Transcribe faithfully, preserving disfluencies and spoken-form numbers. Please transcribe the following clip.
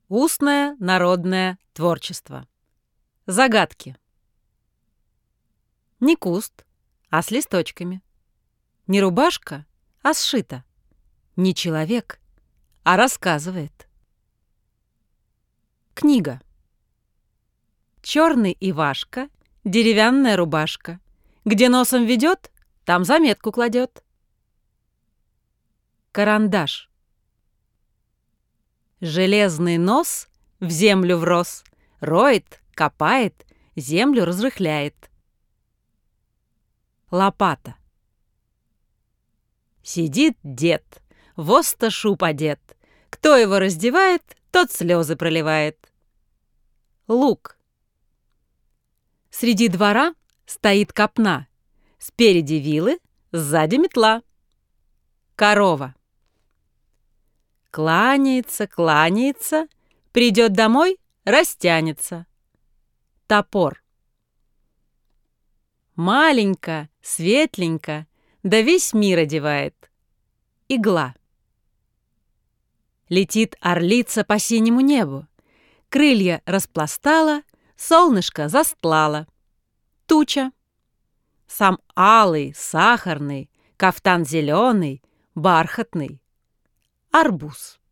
Устное народное творчество. Загадки. Не куст, а с листочками. Не рубашка, а сшита. Не человек, а рассказывает. Книга. Черный Ивашка, деревянная рубашка. Где носом ведет, там заметку кладет. Карандаш. Железный нос в землю врос, роет, копает, землю разрыхляет. Лопата. Сидит дед, в осташуб одет. Кто его раздевает, тот слезы проливает. Лук. Среди двора стоит копна. Спереди вилы, сзади метла. Корова. Кланяется, кланяется, придет домой, растянется. Топор. Маленько, светленько, да весь мир одевает. Игла. Летит орлица по синему небу. Крылья распластала, солнышко застлала. Туча. Сам алый, сахарный, кафтан зеленый, бархатный. Арбуз.